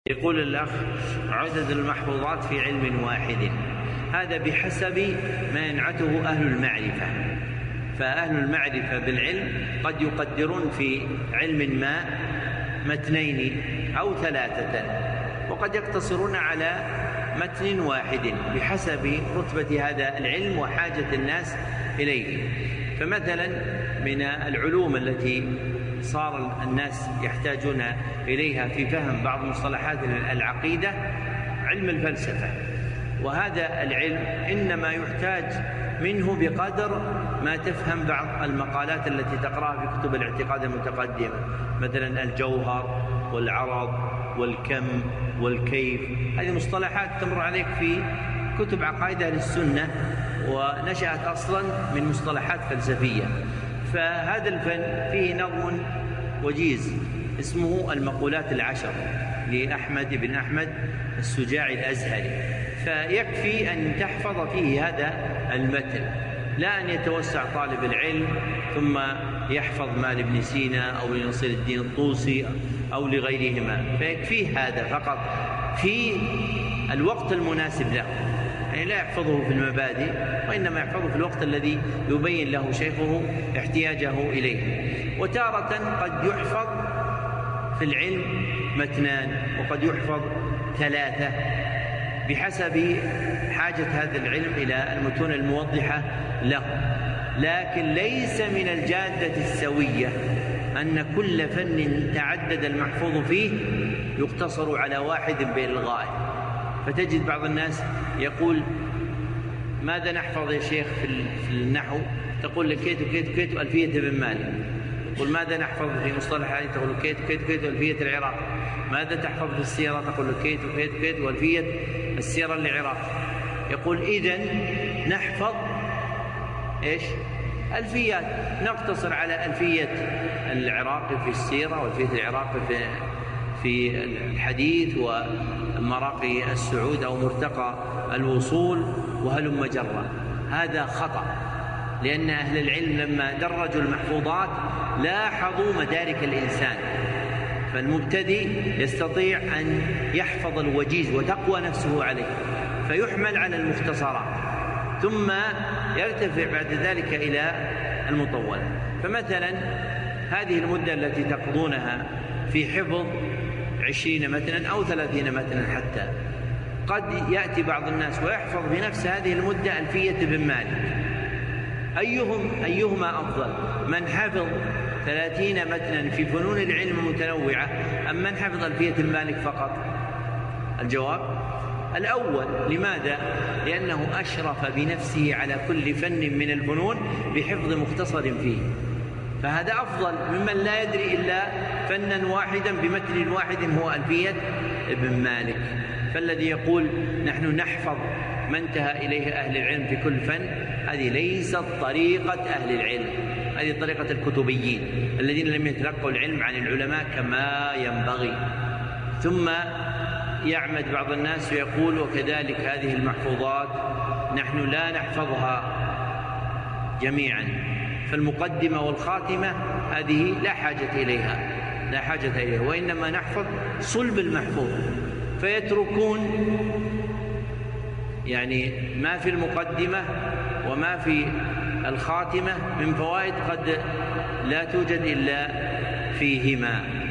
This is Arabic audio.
يقول الأخ: عدد المحفوظات في علم واحد، هذا بحسب ما ينعته أهل المعرفة، فأهل المعرفة بالعلم قد يقدرون في علم ما متنين أو ثلاثة، وقد يقتصرون على متن واحد بحسب رتبة هذا العلم وحاجة الناس إليه. فمثلا من العلوم التي صار الناس يحتاجون إليها في فهم بعض مصطلحات العقيدة علم الفلسفة، وهذا العلم إنما يحتاج منه بقدر ما تفهم بعض المقالات التي تقرأها في كتب الاعتقاد المتقدمة، مثلا الجوهر والعرض والكم والكيف، هذه مصطلحات تمر عليك في كتب عقائد أهل السنة ونشأت أصلا من مصطلحات فلسفية. فهذا الفن فيه نظم وجيز اسمه المقولات العشر لأحمد بن أحمد السجاعي الأزهري، فيكفي أن تحفظ فيه هذا المتن، لا أن يتوسع طالب العلم ثم يحفظ ما لابن سينا أو لنصير الدين الطوسي أو لغيرهما، فيكفيه هذا فقط في الوقت المناسب له، يعني لا يحفظه في المبادئ وإنما يحفظه في الوقت الذي يبين له شيخه احتياجه إليه. وتارة قد يحفظ في العلم متنان وقد يحفظ ثلاثة بحسب حاجة هذا العلم إلى المتون الموضحة له، لكن ليس من الجادة السوية أن كل فن تعدد المحفوظ فيه يقتصر على واحد بإلغائه. فتجد بعض الناس يقول: ماذا نحفظ يا شيخ في النحو؟ تقول لك كيت وكيت وكيت وألفية ابن مالك. تقول: ماذا نحفظ في مصطلح الحديث؟ تقول لك كيت وكيت وكيت وألفية العراق. ماذا تحفظ في السيرة؟ تقول لك كيت وكيت وكيت وألفية السيرة العراق. يقول: إذن نحفظ إيش؟ ألفيات، نقتصر على ألفية العراقي في السيرة وألفية العراقي في الحديث ومراقي السعود أو مرتقى الوصول وهلم جرا. هذا خطأ، لأن أهل العلم لما درجوا المحفوظات لاحظوا مدارك الإنسان، فالمبتدئ يستطيع أن يحفظ الوجيز وتقوى نفسه عليه فيحمل على المختصرات، ثم يرتفع بعد ذلك إلى المطولة. فمثلا هذه المدة التي تقضونها في حفظ 20 متنا أو 30 متنا حتى، قد يأتي بعض الناس ويحفظ بنفس هذه المدة ألفية ابن مالك. أيهما أفضل، من حفظ 30 متنا في فنون العلم المتنوعة أم من حفظ ألفية ابن مالك فقط؟ الجواب الأول. لماذا؟ لأنه أشرف بنفسه على كل فن من الفنون بحفظ مختصر فيه، فهذا أفضل ممن لا يدري إلا فنا واحدا بمتن واحد هو ألفية ابن مالك. فالذي يقول نحن نحفظ ما انتهى إليه أهل العلم في كل فن، هذه ليست طريقة أهل العلم، هذه طريقة الكتبيين الذين لم يتلقوا العلم عن العلماء كما ينبغي. ثم يعمد بعض الناس ويقول: وكذلك هذه المحفوظات نحن لا نحفظها جميعا، فالمقدمة والخاتمة هذه لا حاجة إليها وإنما نحفظ صلب المحفوظ، فيتركون يعني ما في المقدمة وما في الخاتمة من فوائد قد لا توجد إلا فيهما.